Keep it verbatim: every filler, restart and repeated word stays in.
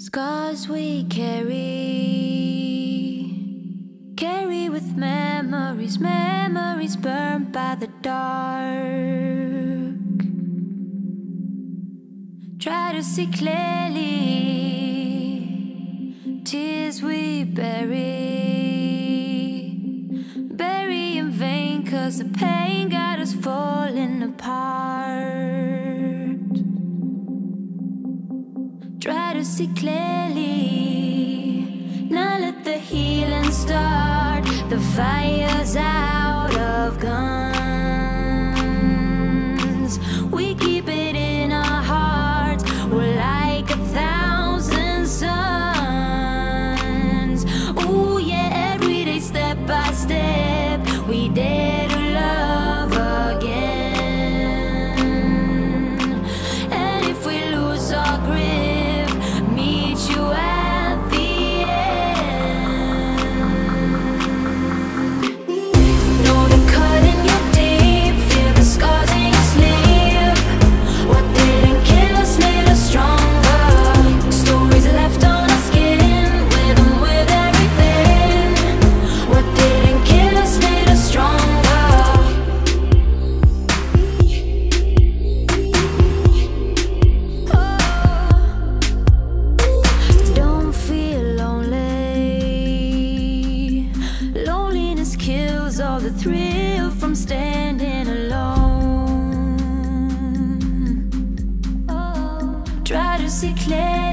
Scars we carry, carry with memories, memories burned by the dark. Try to see clearly, tears we bury, bury in vain, 'cause the pain got us falling apart. Try to see clearly, now let the healing start. The fire's out of guns, we keep it in our hearts. We're like a thousand suns. Ooh yeah, every day, step by step, we dare to love again. And if we lose our grip, meet you at the end. Know the cut in your deep, feel the scars in your sleep. What didn't kill us made us stronger. Stories left on our skin, with them, with everything. What didn't kill us made us stronger. Don't feel lonely. Loneliness kills all the thrill from standing alone. Try to see clear.